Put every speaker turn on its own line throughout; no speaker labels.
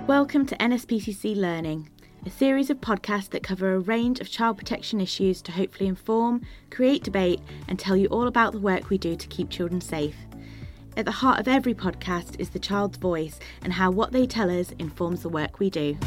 Welcome to NSPCC Learning, a series of podcasts that cover a range of child protection issues to hopefully inform, create debate and tell you all about the work we do to keep children safe. At the heart of every podcast is the child's voice and how what they tell us informs the work we do.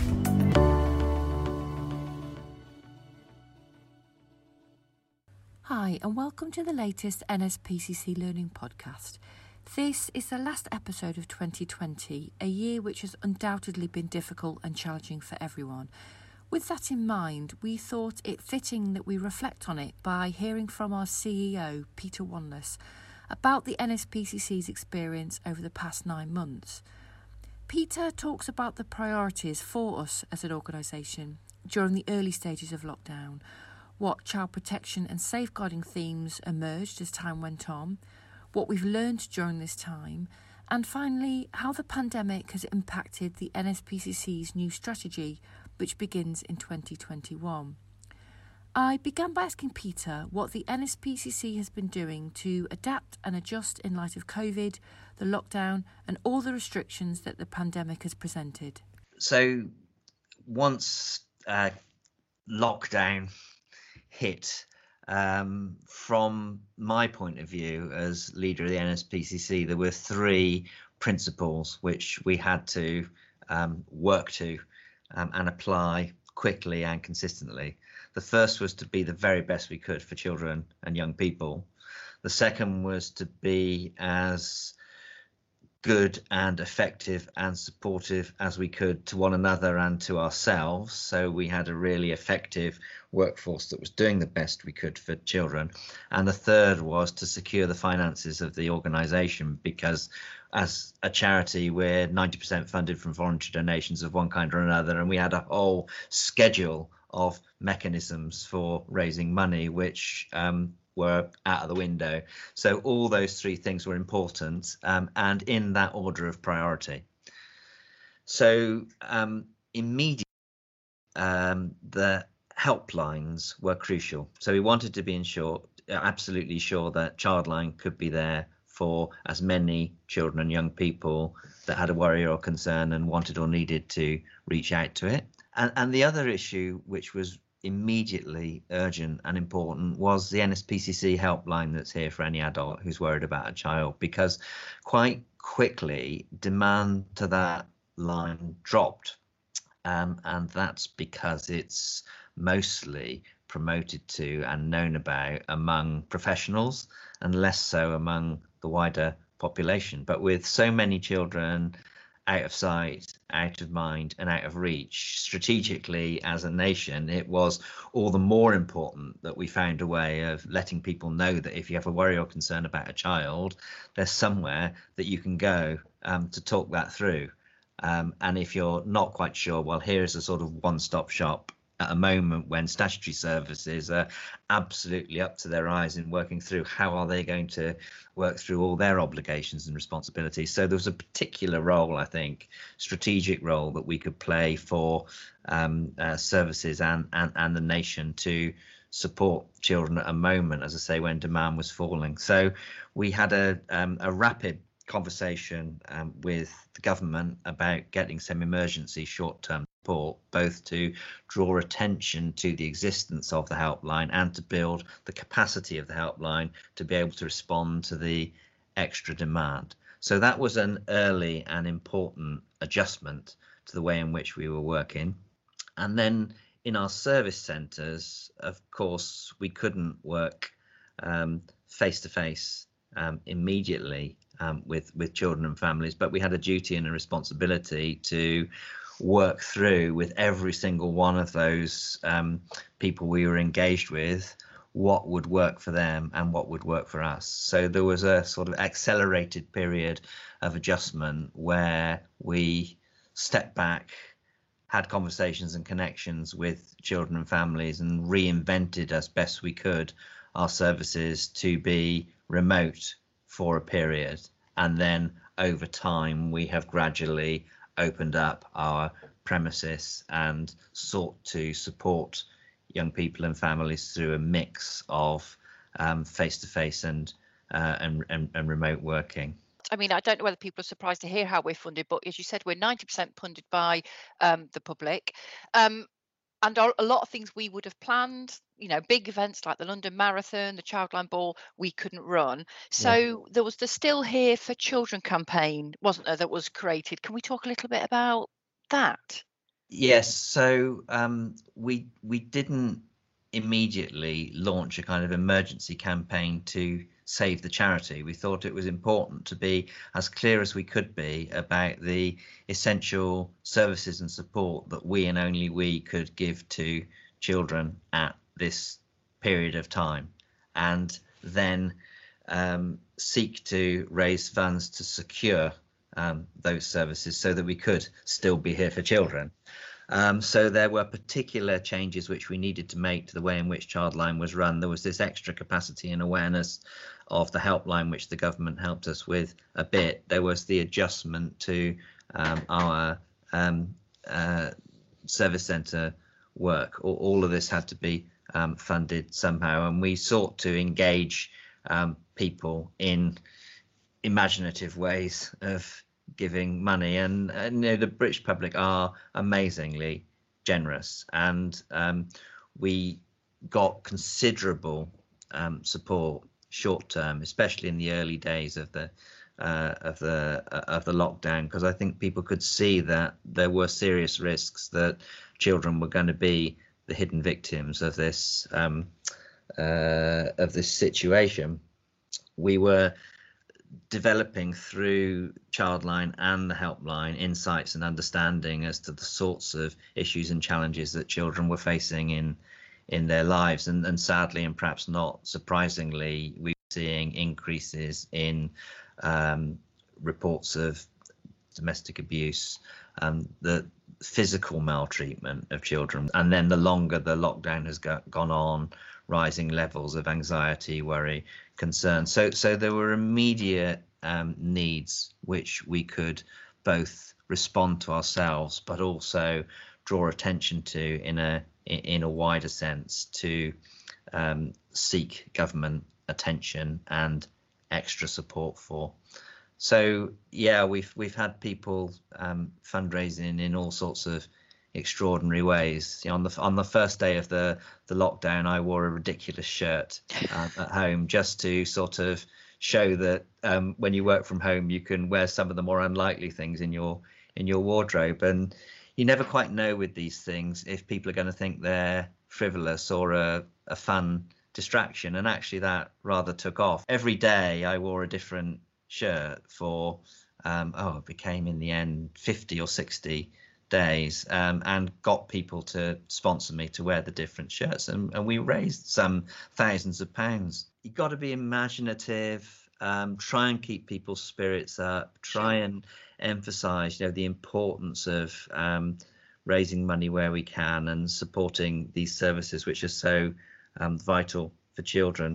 Hi and welcome to the latest NSPCC Learning podcast. This is the last episode of 2020, a year which has undoubtedly been difficult and challenging for everyone. With that in mind, we thought it fitting that we reflect on it by hearing from our CEO, Peter Wanless, about the NSPCC's experience over the past 9 months. Peter talks about the priorities for us as an organisation during the early stages of lockdown, what child protection and safeguarding themes emerged as time went on, what we've learned during this time, and finally, how the pandemic has impacted the NSPCC's new strategy, which begins in 2021. I began by asking Peter what the NSPCC has been doing to adapt and adjust in light of COVID, the lockdown, and all the restrictions that the pandemic has presented.
So once lockdown hit, from my point of view as leader of the NSPCC, there were 3 principles which we had to work to and apply quickly and consistently. The first was to be the very best we could for children and young people. The second was to be as good and effective and supportive as we could to one another and to ourselves. So we had a really effective workforce that was doing the best we could for children. And the third was to secure the finances of the organisation, because as a charity, we're 90% funded from voluntary donations of one kind or another. And we had a whole schedule of mechanisms for raising money, which were out of the window. So all those 3 things were important, and in that order of priority. So immediately, the helplines were crucial. So we wanted to be absolutely sure that Childline could be there for as many children and young people that had a worry or concern and wanted or needed to reach out to it. And the other issue, which was immediately urgent and important, was the NSPCC helpline that's here for any adult who's worried about a child, because quite quickly demand to that line dropped, and that's because it's mostly promoted to and known about among professionals and less so among the wider population. But with so many children out of sight, out of mind and out of reach, strategically as a nation, it was all the more important that we found a way of letting people know that if you have a worry or concern about a child, there's somewhere that you can go to talk that through. And if you're not quite sure, well, here's a sort of one-stop shop at a moment when statutory services are absolutely up to their eyes in working through how are they going to work through all their obligations and responsibilities. So there was a particular role, I think, strategic role that we could play for services and the nation to support children at a moment, as I say, when demand was falling. So we had a rapid conversation with the government about getting some emergency short-term support, both to draw attention to the existence of the helpline and to build the capacity of the helpline to be able to respond to the extra demand. So that was an early and important adjustment to the way in which we were working. And then in our service centres, of course, we couldn't work face-to-face immediately with children and families, but we had a duty and a responsibility to work through with every single one of those people we were engaged with what would work for them and what would work for us. So there was a sort of accelerated period of adjustment where we stepped back, had conversations and connections with children and families, and reinvented as best we could our services to be remote for a period. And then over time, we have gradually opened up our premises and sought to support young people and families through a mix of face-to-face and remote working.
I mean, I don't know whether people are surprised to hear how we're funded, but as you said, we're 90% funded by the public. And a lot of things we would have planned, big events like the London Marathon, the Childline Ball, we couldn't run.
Yeah.
So there was the Still Here for Children campaign, wasn't there, that was created. Can we talk a little bit about that?
Yes. So we didn't immediately launch a kind of emergency campaign to save the charity. We thought it was important to be as clear as we could be about the essential services and support that we and only we could give to children at this period of time, and then seek to raise funds to secure those services so that we could still be here for children. So there were particular changes which we needed to make to the way in which Childline was run. There was this extra capacity and awareness of the helpline, which the government helped us with a bit. There was the adjustment to our service centre work. All of this had to be funded somehow, and we sought to engage people in imaginative ways of giving money, and the British public are amazingly generous, and we got considerable support short term, especially in the early days of the lockdown, because I think people could see that there were serious risks that children were going to be the hidden victims of this situation. We were developing through Childline and the helpline insights and understanding as to the sorts of issues and challenges that children were facing in their lives, and sadly, and perhaps not surprisingly, we're seeing increases in reports of domestic abuse, the physical maltreatment of children, and then the longer the lockdown has gone on, rising levels of anxiety, worry, concern. So there were immediate needs which we could both respond to ourselves, but also draw attention to in a wider sense to seek government attention and extra support for. So yeah, we've had people fundraising in all sorts of extraordinary ways. On the first day of the lockdown, I wore a ridiculous shirt at home just to sort of show that when you work from home, you can wear some of the more unlikely things in your wardrobe. And you never quite know with these things if people are going to think they're frivolous or a fun distraction. And actually, that rather took off. Every day, I wore a different shirt for it became in the end 50 or 60 days, and got people to sponsor me to wear the different shirts, and we raised some thousands of pounds. You've got to be imaginative, try and keep people's spirits up, try and emphasize the importance of raising money where we can and supporting these services which are so vital for children,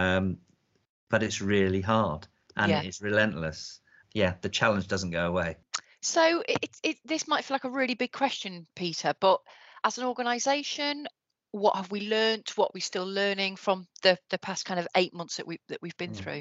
but it's really hard, and it is relentless. The challenge doesn't go away.
So this might feel like a really big question, Peter, but as an organisation, what have we learned? What are we still learning from the past kind of 8 months that we've been through?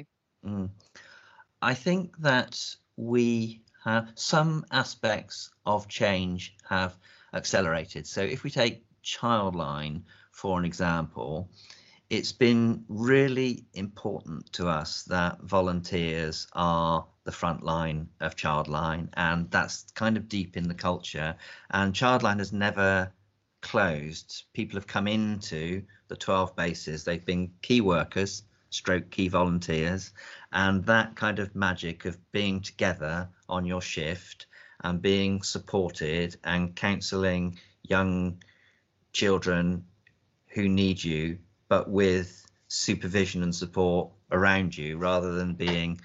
I think that we have some aspects of change have accelerated. So if we take Childline for an example, it's been really important to us that volunteers are the front line of Childline, and that's kind of deep in the culture. And Childline has never closed. People have come into the 12 bases. They've been key workers, stroke key volunteers, and that kind of magic of being together on your shift and being supported and counselling young children who need you, but with supervision and support around you, rather than being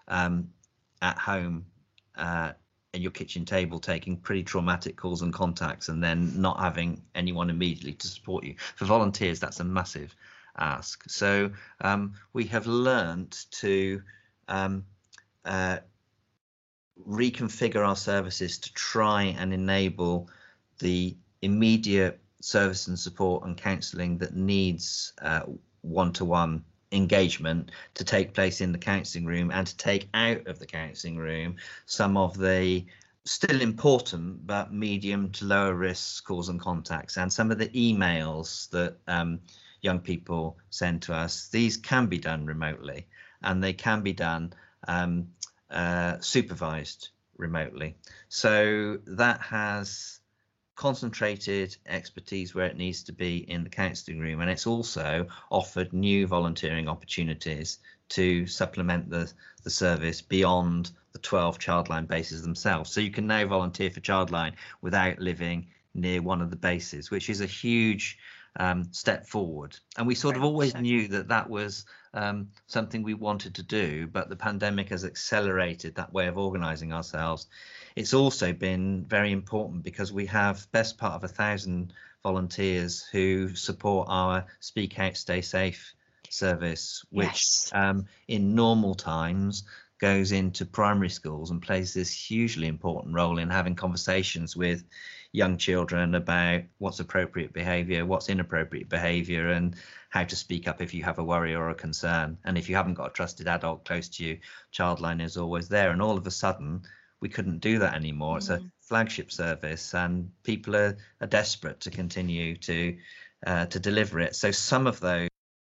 at home at your kitchen table taking pretty traumatic calls and contacts and then not having anyone immediately to support you. For volunteers, that's a massive ask. So we have learned to reconfigure our services to try and enable the immediate service and support and counselling that needs one-to-one engagement to take place in the counselling room, and to take out of the counselling room some of the still important but medium to lower risk calls and contacts, and some of the emails that young people send to us. These can be done remotely, and they can be done supervised remotely. So that has concentrated expertise where it needs to be in the counselling room, and it's also offered new volunteering opportunities to supplement the service beyond the 12 Childline bases themselves. So you can now volunteer for Childline without living near one of the bases, which is a huge step forward. And we sort of always knew that that was something we wanted to do, but the pandemic has accelerated that way of organising ourselves. It's also been very important because we have best part of 1,000 volunteers who support our Speak Out, Stay Safe service, which in normal times goes into primary schools and plays this hugely important role in having conversations with young children about what's appropriate behaviour, what's inappropriate behaviour, and how to speak up if you have a worry or a concern. And if you haven't got a trusted adult close to you, Childline is always there. And all of a sudden, we couldn't do that anymore. It's a flagship service, and people are desperate to continue to deliver it. So some of those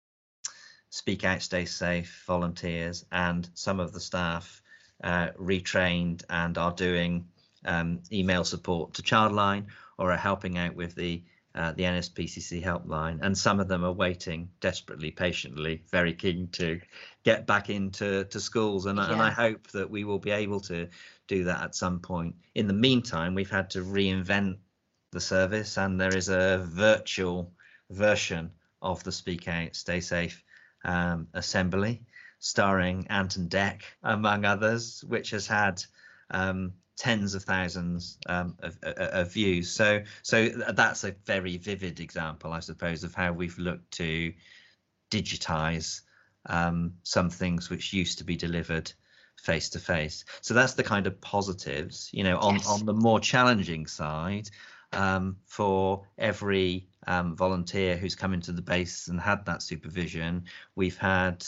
Speak Out, Stay Safe volunteers and some of the staff retrained and are doing email support to Childline, or are helping out with the NSPCC helpline, and some of them are waiting desperately, patiently, very keen to get back into schools, and I hope that we will be able to do that at some point. In the meantime, we've had to reinvent the service, and there is a virtual version of the Speak Out, Stay Safe assembly, starring Anton Deck, among others, which has had tens of thousands of views. So that's a very vivid example, I suppose, of how we've looked to digitize some things which used to be delivered face to face. So that's the kind of positives. You know, on the more challenging side, for every volunteer who's come into the base and had that supervision, we've had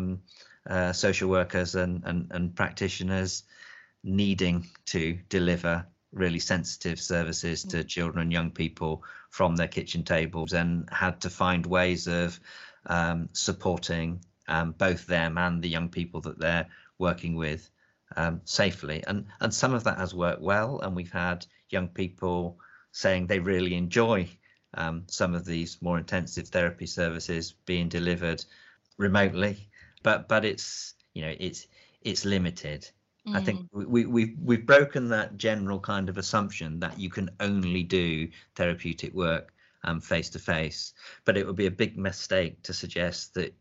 social workers and practitioners needing to deliver really sensitive services to children and young people from their kitchen tables, and had to find ways of supporting both them and the young people that they're working with safely. And some of that has worked well, and we've had young people saying they really enjoy some of these more intensive therapy services being delivered remotely, but it's, you know, it's limited. I think we've broken that general kind of assumption that you can only do therapeutic work face to face, but it would be a big mistake to suggest that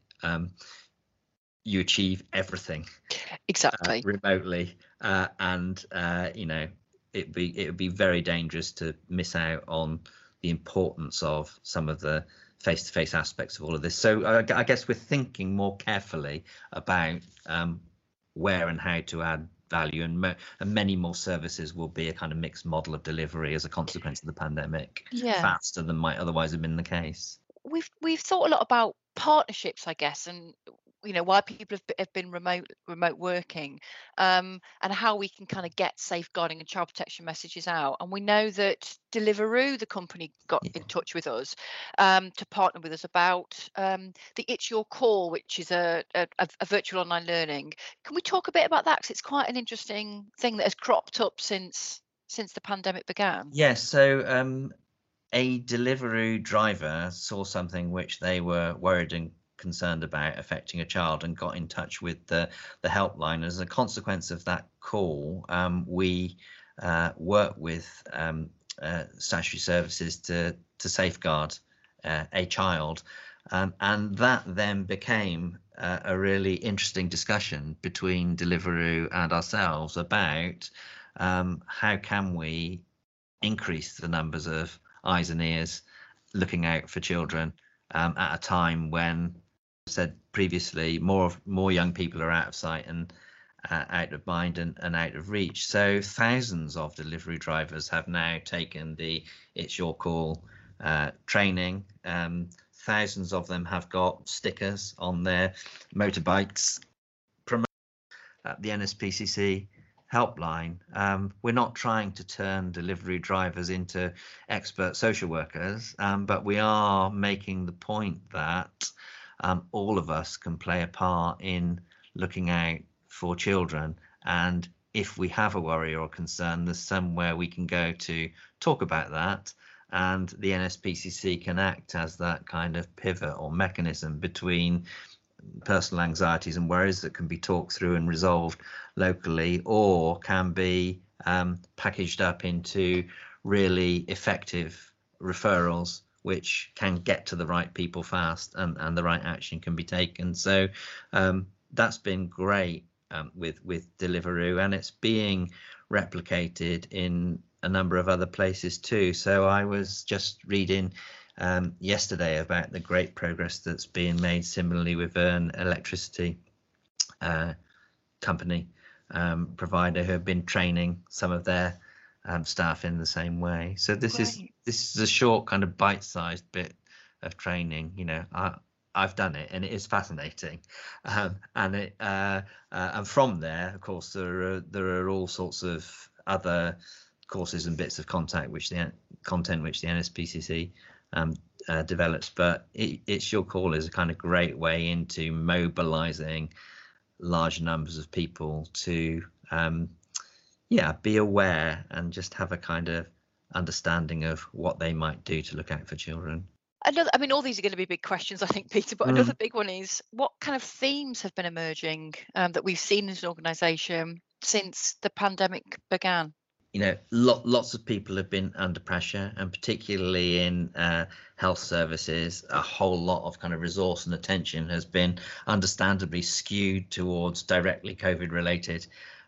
you achieve everything
exactly
remotely, and you know, it would be very dangerous to miss out on the importance of some of the face-to-face aspects of all of this. So I guess we're thinking more carefully about where and how to add value, and many more services will be a kind of mixed model of delivery as a consequence of the pandemic, faster than might otherwise have been the case.
We've thought a lot about partnerships, I guess, and you know, why people have been remote working, and how we can kind of get safeguarding and child protection messages out. And we know that Deliveroo, the company, got in touch with us to partner with us about the It's Your Call, which is a virtual online learning. Can we talk a bit about that, because it's quite an interesting thing that has cropped up since the pandemic began?
Yes, so a Deliveroo driver saw something which they were worried and concerned about affecting a child, and got in touch with the helpline. As a consequence of that call, we work with statutory services to safeguard a child, and that then became a really interesting discussion between Deliveroo and ourselves about how can we increase the numbers of eyes and ears looking out for children at a time when, said previously, more young people are out of sight and out of mind and out of reach. So thousands of delivery drivers have now taken the It's Your Call training. thousands of them have got stickers on their motorbikes promoting the NSPCC helpline. We're not trying to turn delivery drivers into expert social workers, but we are making the point that all of us can play a part in looking out for children, and if we have a worry or concern, there's somewhere we can go to talk about that, and the NSPCC can act as that kind of pivot or mechanism between personal anxieties and worries that can be talked through and resolved locally, or can be packaged up into really effective referrals which can get to the right people fast, and the right action can be taken. So that's been great with Deliveroo, and it's being replicated in a number of other places too. So I was just reading yesterday about the great progress that's being made similarly with an electricity company provider who have been training some of their staff in the same way. So this is a short kind of bite-sized bit of training. You know, I've done it and it is fascinating, and from there, of course, there are all sorts of other courses and bits of content which the NSPCC develops, but It's Your Call is a kind of great way into mobilizing large numbers of people to be aware and just have a kind of understanding of what they might do to look out for children.
All these are going to be big questions, I think, Peter, but another big one is, what kind of themes have been emerging that we've seen as an organisation since the pandemic began?
You know, lots of people have been under pressure, and particularly in health services, a whole lot of kind of resource and attention has been understandably skewed towards directly COVID-related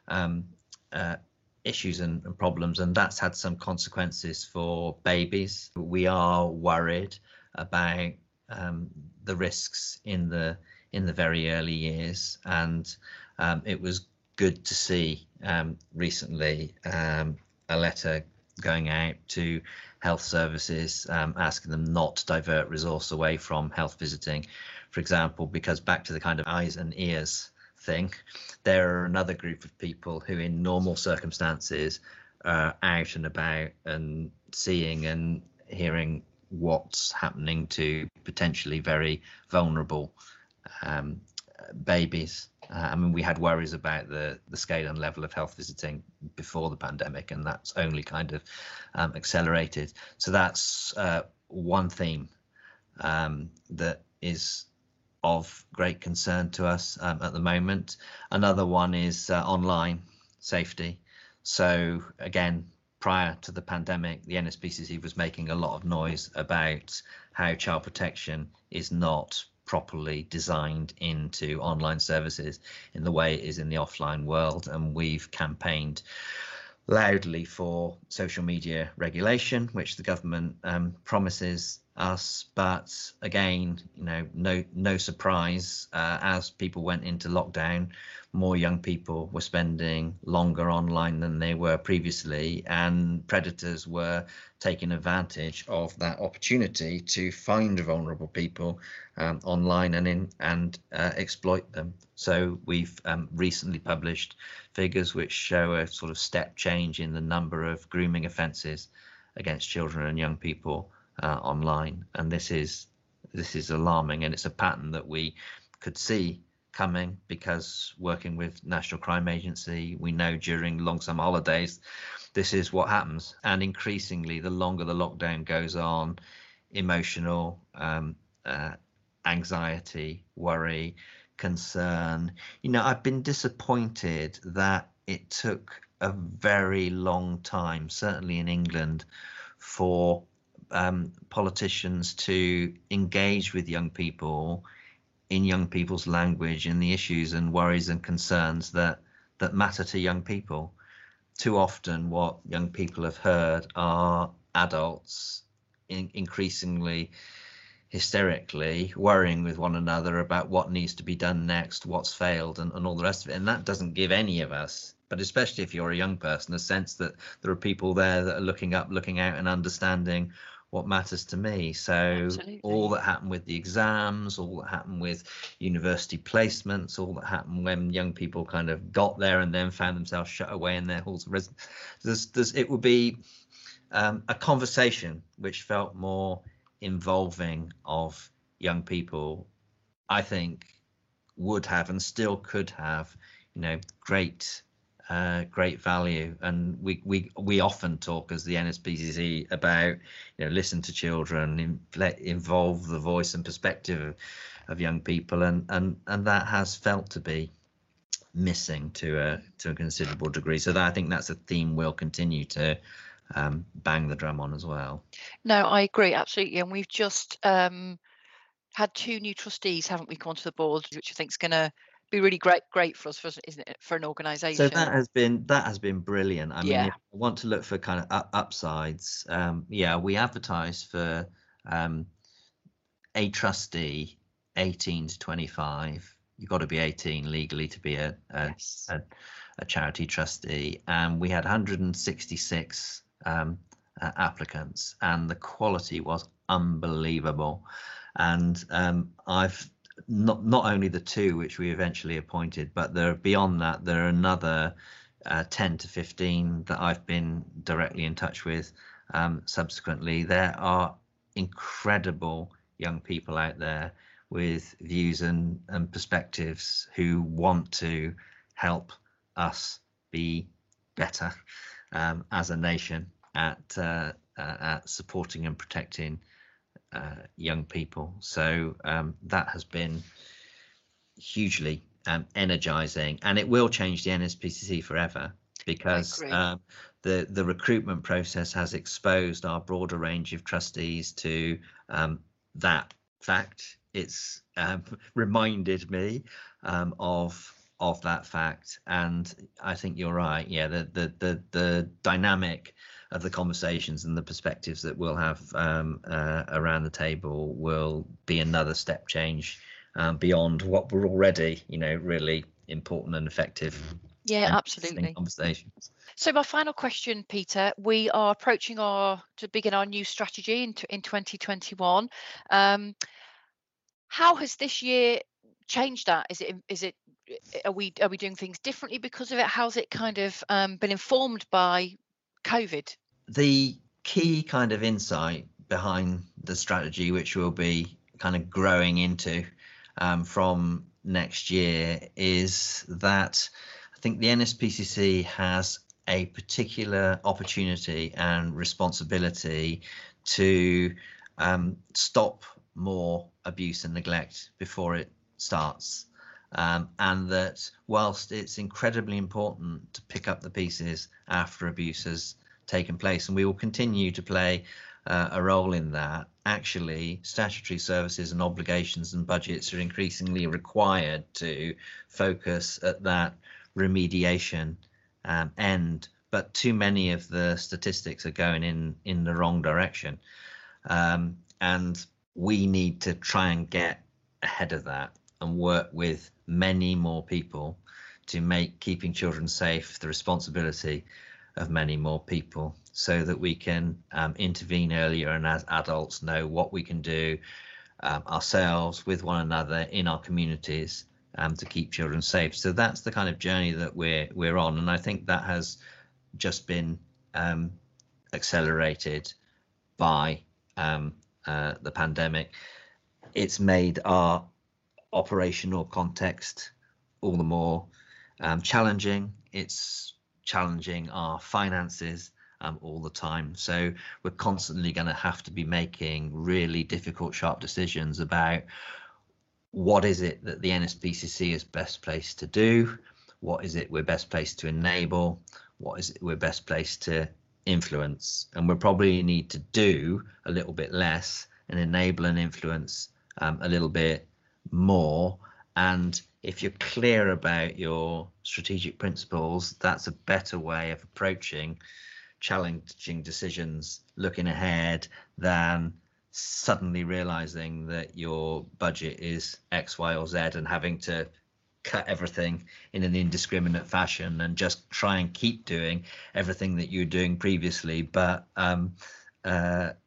issues and problems, and that's had some consequences for babies. We are worried about the risks in the very early years, and it was good to see recently a letter going out to health services asking them not to divert resource away from health visiting, for example, because back to the kind of eyes and ears thing, there are another group of people who in normal circumstances are out and about and seeing and hearing what's happening to potentially very vulnerable babies. We had worries about the scale and level of health visiting before the pandemic, and that's only kind of accelerated. So that's one theme that is of great concern to us at the moment. Another one is online safety. So again, prior to the pandemic, the NSPCC was making a lot of noise about how child protection is not properly designed into online services in the way it is in the offline world, and we've campaigned loudly for social media regulation, which the government promises us. But again, you know, no surprise, as people went into lockdown, more young people were spending longer online than they were previously, and predators were taking advantage of that opportunity to find vulnerable people online and exploit them. So we've recently published figures which show a sort of step change in the number of grooming offences against children and young people online, and this is alarming, and it's a pattern that we could see coming, because working with National Crime Agency, we know during long summer holidays this is what happens, and increasingly the longer the lockdown goes on, emotional anxiety, worry, concern. You know, I've been disappointed that it took a very long time, certainly in England, for politicians to engage with young people in young people's language, in the issues and worries and concerns that matter to young people. Too often what young people have heard are adults increasingly hysterically worrying with one another about what needs to be done next, what's failed, and all the rest of it. And that doesn't give any of us, but especially if you're a young person, a sense that there are people there that are looking up, looking out, and understanding what matters to me. So
Absolutely.
all that happened with the exams, all that happened with university placements, all that happened when young people kind of got there and then found themselves shut away in their halls of residence, it would be a conversation which felt more involving of young people, I think would have and still could have, great value. And we often talk as the NSPCC about, listen to children, involve the voice and perspective of young people, and that has felt to be missing to a considerable degree. So I think that's a theme we'll continue to bang the drum on as well.
No, I agree absolutely, and we've just had 2 new trustees, haven't we, come onto the board, which I think is going to be really great for us, isn't it, for an organisation?
So that has been brilliant. I mean, if I want to look for kind of upsides, we advertised for a trustee 18 to 25. You've got to be 18 legally to be a charity trustee, and we had 166 applicants, and the quality was unbelievable. And I've not only the 2 which we eventually appointed, but beyond that there are another 10 to 15 that I've been directly in touch with subsequently. There are incredible young people out there with views and perspectives who want to help us be better as a nation at supporting and protecting young people. So that has been hugely energizing, and it will change the NSPCC forever, because the recruitment process has exposed our broader range of trustees to that fact. It's reminded me of that fact, and I think you're right. Yeah, the dynamic of the conversations and the perspectives that we'll have around the table will be another step change beyond what were already, really important and effective.
Yeah, absolutely.
Conversations.
So my final question, Peter, we are approaching to begin our new strategy in 2021. How has this year changed that? Are we doing things differently because of it? How's it kind of been informed by COVID?
The key kind of insight behind the strategy, which we'll be kind of growing into from next year, is that I think the NSPCC has a particular opportunity and responsibility to stop more abuse and neglect before it starts. And that whilst it's incredibly important to pick up the pieces after abuse has taken place, and we will continue to play a role in that, actually statutory services and obligations and budgets are increasingly required to focus at that remediation end. But too many of the statistics are going in the wrong direction, and we need to try and get ahead of that and work with many more people to make keeping children safe the responsibility of many more people, so that we can intervene earlier and as adults know what we can do ourselves, with one another, in our communities to keep children safe. So that's the kind of journey that we're on, and I think that has just been accelerated by the pandemic. It's made our operational context all the more challenging. It's challenging our finances all the time. So we're constantly going to have to be making really difficult, sharp decisions about what is it that the NSPCC is best placed to do, what is it we're best placed to enable, what is it we're best placed to influence. And we'll probably need to do a little bit less and enable and influence a little bit more. And if you're clear about your strategic principles, that's a better way of approaching challenging decisions looking ahead than suddenly realizing that your budget is X, Y, or Z and having to cut everything in an indiscriminate fashion and just try and keep doing everything that you're doing previously, but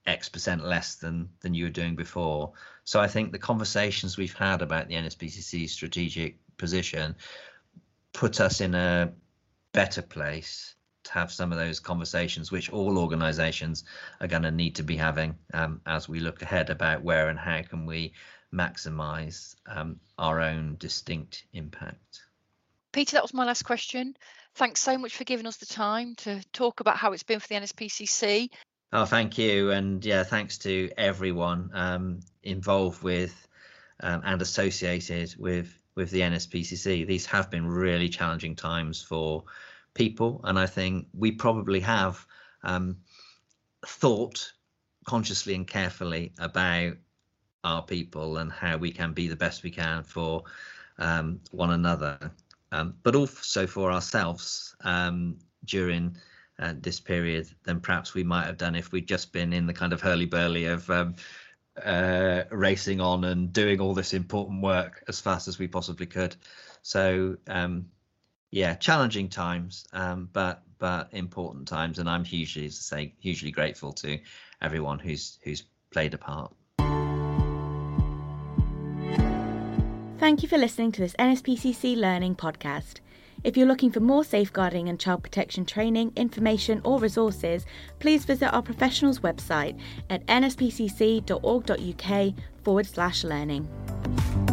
X% less than you were doing before. So I think the conversations we've had about the NSPCC strategic position put us in a better place to have some of those conversations, which all organisations are going to need to be having as we look ahead about where and how can we maximise our own distinct impact.
Peter, that was my last question. Thanks so much for giving us the time to talk about how it's been for the NSPCC.
Oh, thank you. And yeah, thanks to everyone involved with and associated with the NSPCC. These have been really challenging times for people. And I think we probably have thought consciously and carefully about our people and how we can be the best we can for one another, but also for ourselves during this period than perhaps we might have done if we'd just been in the kind of hurly-burly of racing on and doing all this important work as fast as we possibly could. So yeah, challenging times, but important times, and I'm hugely grateful to everyone who's played a part.
Thank you for listening to this NSPCC Learning podcast. If you're looking for more safeguarding and child protection training, information or resources, please visit our professionals website at nspcc.org.uk/learning.